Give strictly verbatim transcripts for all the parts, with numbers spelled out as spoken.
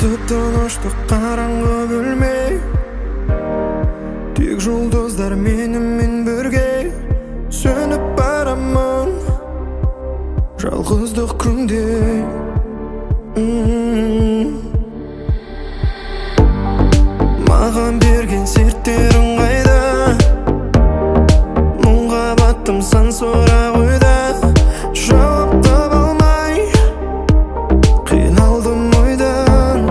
Тып-тыныштық қараңғы бөлме, тек жұлдыздар менімен бірге. Сөніп барамын жалғыздық күнде. Маған берген серттерің қайда? Мұңға баттым сан сұрақ ойда. Жауап таба алмай қиналдым ойдан.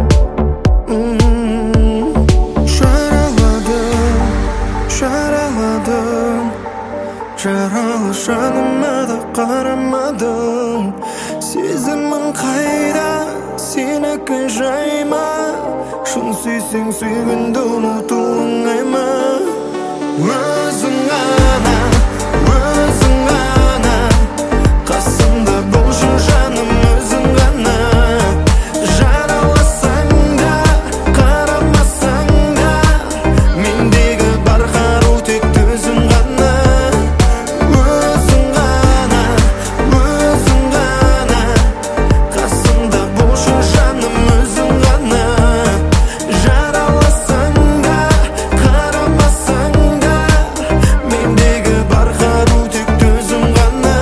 Жараладың, жараладың, жаралы жаныма да қарамадың. Сезімің қайда, сенікі жай ма? Шын сүйсең сүйгенді ұмыту оңай ма? Өзің ғана, өзің ғана қасымда болшы жаным, өзің ғана. Жараласаң да, қарамасаң да, мендегі бар қару тек төзім ғана. Өзің ғана, өзің ғана қасымда болшы жаным, өзің ғана. Жараласаң да, қарамасаң да, мендегі бар қару тек төзім ғана.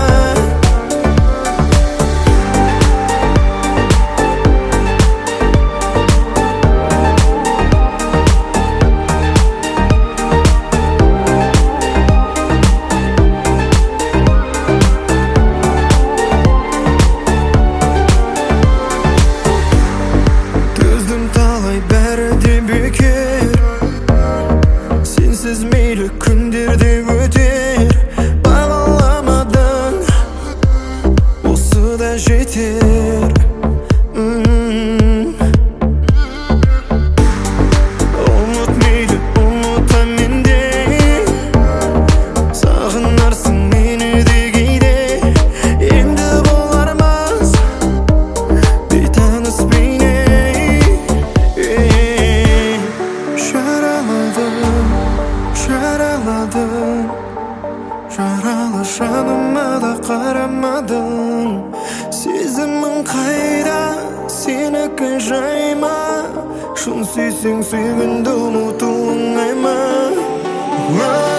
Төздім талай, бәрі де бекер. Сенсіз мейлі күндер де өтер. Бағаламадың, осы да жетер. Ұмыт мейлі, ұмыта менде. Сағынарсың мені де кейде. Енді болармыз бейтаныс бейне. Жараладың, жараладың, жаралы жаныма да қарамадың. Сезімің қайда, сенікі жай ма? Шын сүйсең сүйгенді ұмыту оңай ма?